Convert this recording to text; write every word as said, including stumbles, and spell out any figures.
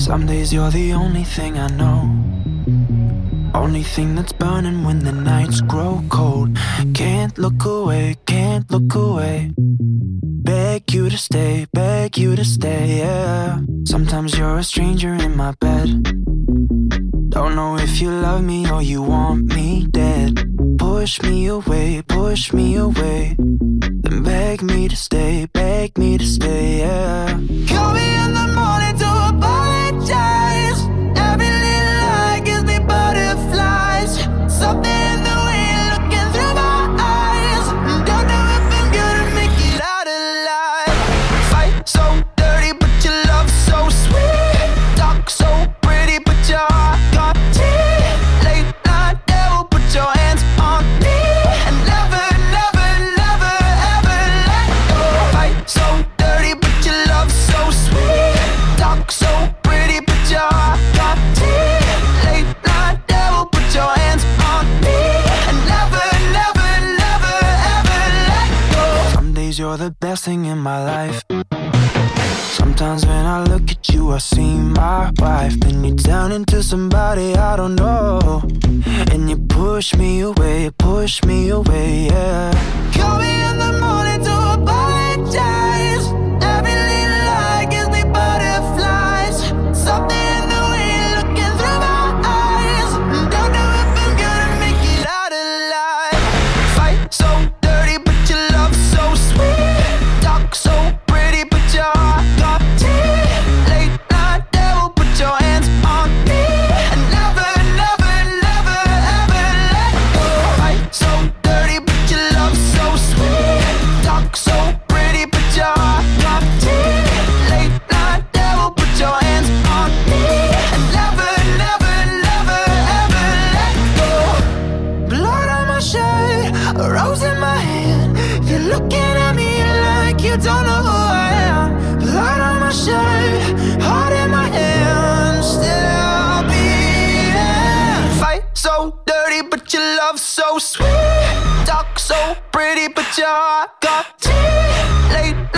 Some days you're the only thing I know, only thing that's burning when the nights grow cold. Can't look away, can't look away. Beg you to stay, beg you to stay, yeah. Sometimes you're a stranger in my bed. Don't know if you love me or you want me dead. Push me away, push me away. Then beg me to stay, beg me to stay, yeah. Call me in the morning to apologize. Every little lie gives me butterflies. Something in the way you're looking through my eyes. Don't know if I'm gonna make it out alive. Fight so dirty, but your love so sweet. Talk so pretty, but your heart got teeth. Late night devil, put your hands on me. And never, never, never, ever let go. Fight so dirty, but your love so sweet. Talk so pretty, but your heart got teeth. Late night devil, put your hands on me. And never, never, never, ever let go. Some days you're the best thing in my life. Sometimes when I look at you, I see my wife. Then you turn into somebody I don't know, and you push me away, push me away, yeah. Call me in the morning to apologize. Every little lie gives me butterflies. Something in the way you're looking through my eyes. Don't know if I'm gonna make it out alive. Fight so dirty, but your love so sweet. Talk so pretty, but your heart got teeth. Late night devil, put your hands on me. And never, never, never, ever let go. Fight so dirty, but your love so sweet. Talk so pretty, but your heart got teeth. Late night devil, put your hands on me. And never, never, never, ever let go. Blood on my shirt, a rose in my hand. You're looking at me like you don't know who I am. Blood on my shirt, heart in my hand. Still beating. Fight so dirty, but your love so sweet. Talk so pretty, but your heart got teeth. Late